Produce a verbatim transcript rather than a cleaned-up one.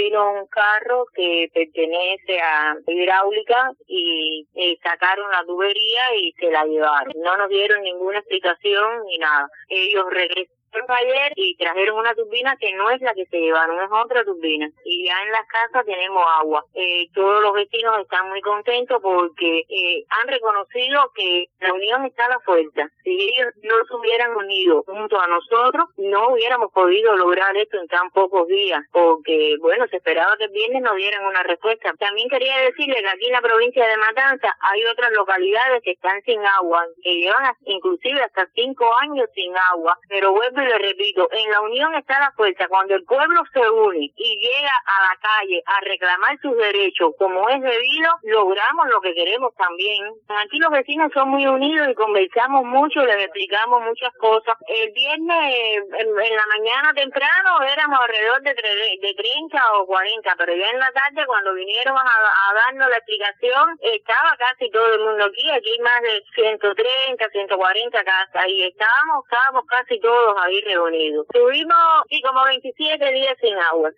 vino un carro que pertenece a Hidráulica y, y sacaron la tubería y se la llevaron. No nos dieron ninguna explicación ni nada. Ellos regresaron ayer y trajeron una turbina que no es la que se llevaron, es otra turbina. Y ya en las casas tenemos agua. Eh, todos los vecinos están muy contentos porque eh, han reconocido que la unión está a la fuerza. Si ellos no se hubieran unido junto a nosotros, no hubiéramos podido lograr esto en tan pocos días, porque, bueno, se esperaba que el viernes nos dieran una respuesta. También quería decirle que aquí en la provincia de Matanzas hay otras localidades que están sin agua, que llevan inclusive hasta cinco años sin agua, pero vuelvo y le repito, en la unión está la fuerza. Cuando el pueblo se une y llega a la calle a reclamar sus derechos como es debido, logramos lo que queremos también. Aquí los vecinos son muy unidos y conversamos mucho, les explicamos muchas cosas. El viernes en, en la mañana temprano éramos alrededor de, de treinta o cuarenta, pero ya en la tarde cuando vinieron a, a darnos la explicación estaba casi todo el mundo aquí. Aquí hay más de ciento treinta, ciento cuarenta casas y estábamos, estábamos casi todos ahí reunidos. Tuvimos sí, como veintisiete días sin agua.